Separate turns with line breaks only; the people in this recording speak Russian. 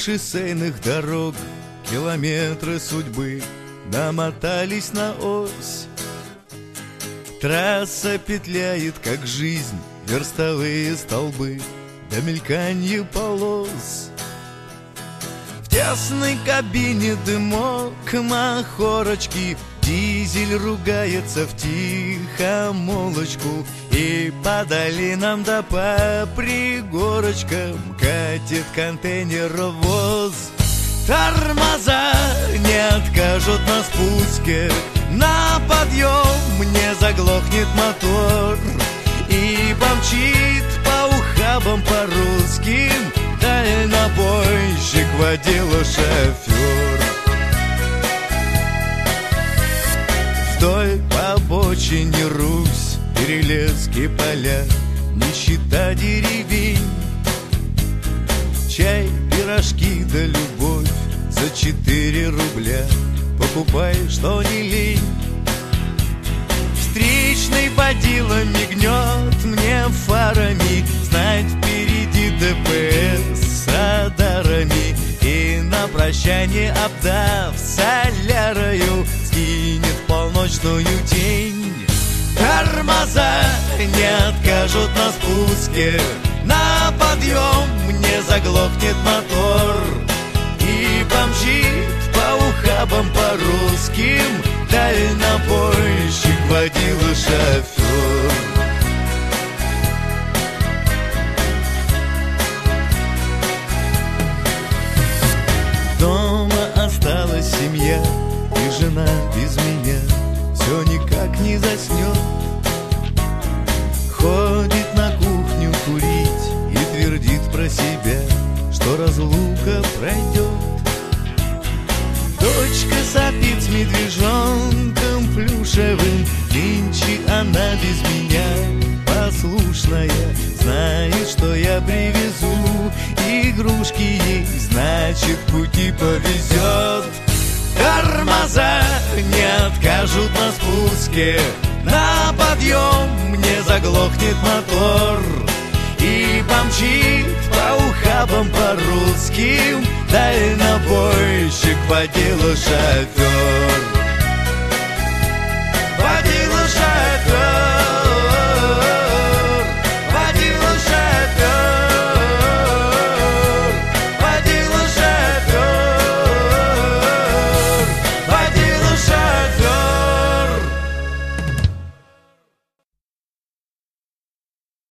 шоссейных дорог километры судьбы намотались на ось. Трасса петляет, как жизнь, верстовые столбы до мельканья полос. В тесной кабине дымок махорочки, дизель ругается в тихомолочку, и по долинам да по пригорочкам катит контейнеровоз. Тормоза не откажут на спуске, на подъем не заглохнет мотор, и помчит по ухабам по русским дальнобойщик, водила, шофер. Вдоль по обочине Русь, Перелесские поля, нищета деревень, чай, пирожки да любовь за 4 рубля. Покупай, что не лень. Встречный водила мигнет мне фарами, знать впереди ДПС с радарами, и на прощание, обдав солярою, скинет полночную тень. Тормоза не откажут на спуске, на подъем не заглохнет мотор, и помчит по ухабам по русским дальнобойщик, водила, шофер. Дома осталась семья, и жена без меня все никак не заснет. Ходит на кухню курить и твердит про себя, что разлука пройдет. Дочка сопит с медвежонком плюшевым, нынче она без меня послушная, знает, что я привезу игрушки ей, значит, пути повезет. Тормоза не откажут на спуске, на подъем не заглохнет мотор, и помчит по ухабам по русским дальнобойщик, водила, шофер. Водила, шофер.